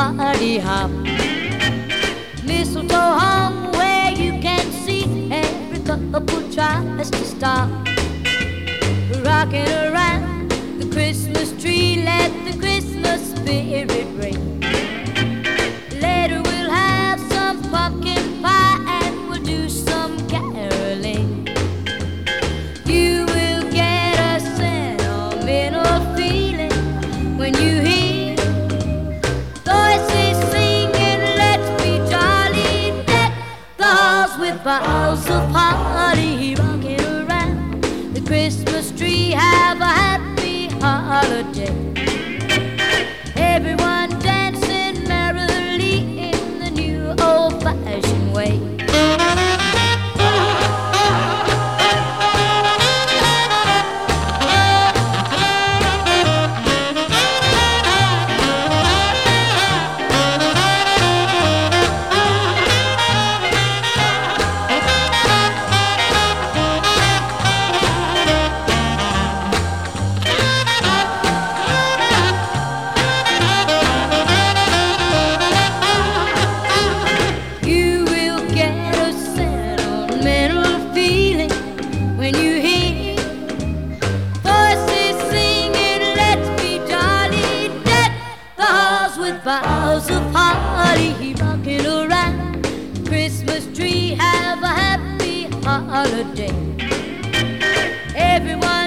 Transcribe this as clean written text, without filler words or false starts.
party hop. Mistletoe hung where you can see every couple tries to stop. Rocking around the Christmas tree, let the Christmas spirit ring. Later we'll have some pumpkin pie and we'll do some caroling. You will get a sentimental feeling when you hear voices singing, let's be jolly, deck the halls with boughs of holly. Rocking around the Christmas tree, have a happy holiday. Everyone dancing merrily in the new old-fashioned way. When you hear voices singing, let's be jolly, deck the halls with boughs of holly. Rocking around the Christmas tree, have a happy holiday. Everyone